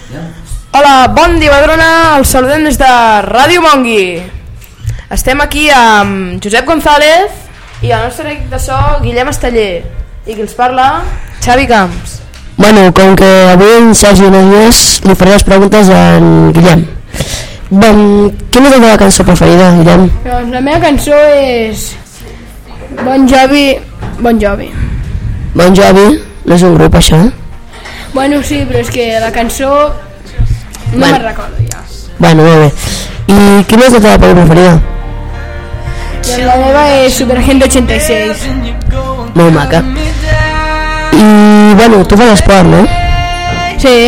Hola, bon dia, Badrona, els saludem des de Ràdio Mongui. Estem aquí amb Josep González i el nostre equip de so, Guillem Esteller, i qui els parla, Xavi Camps. Bueno, com que avui en Sergi no hi és, li faré les preguntes a en Guillem. Quina és la teva cançó preferida, Guillem? Doncs la meva cançó és Bon Jovi. Bon Jovi? No és un grup, això? Bueno, sí, però és que la cançó no me'n recordo ja. Bueno, molt bé. I quina és la teva pel·lícula preferida? Doncs la meva és Superagente 86. Molt maca. I, bueno, tu fas esport, no? Sí.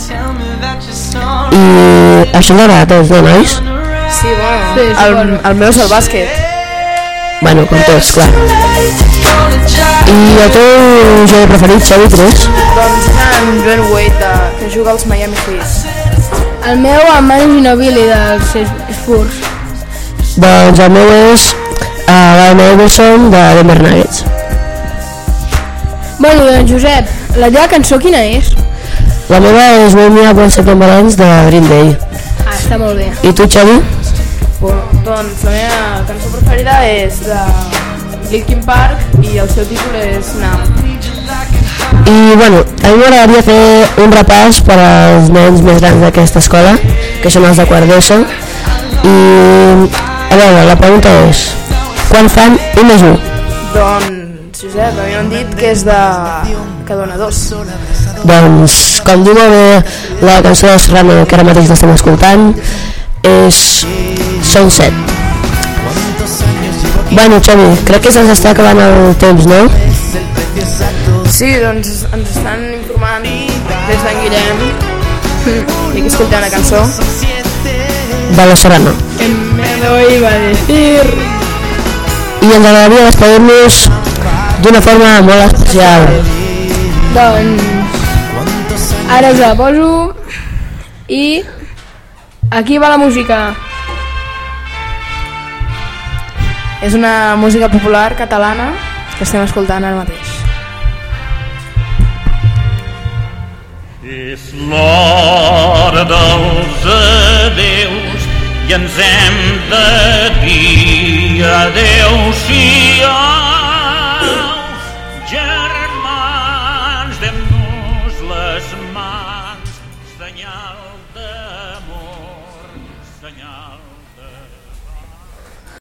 I això ens agrada a tots, no, nois? Sí, bueno, el meu és el bàsquet. Bueno, com tots, clar. I el teu jugador preferit, Xavi, quin és? Doncs en Dwayne Wade, que juga als Miami Heat. El meu amb Manu Ginobili dels Spurs. Doncs el meu és l'Allen Iverson de Denver Nuggets. Bueno, doncs Josep, la teva cançó quina és? La meva és Wake Me Up When September Ends de Green Day. Ah, està molt bé. I tu, Xavi? Doncs la meva cançó preferida és de Linkin Park i el seu títol és Numb. I bueno, a mi m'agradaria fer un repàs per als nens més grans d'aquesta escola, que són els de quart d'ESO. I a veure, la pregunta és, quan fan 1 més 1? Doncs, Josep, a mi m'han dit que és de... que dona 2. Doncs, com diu molt bé la cançó de Serrano, que ara mateix l'estem escoltant, són 7. Bueno, Xavi, crec que se'ns està acabant el temps, no? Sí, doncs ens estan informant des d'en Guillem i que escoltem la cançó de la Serrano. Me lo iba a decir. I ens agradaria despedir-nos d'una forma molt especial. Doncs ara us la poso i aquí va la música. És una música popular catalana que estem escoltant ara mateix. És l'hora dels adéus i ens hem de dir adéu, sí,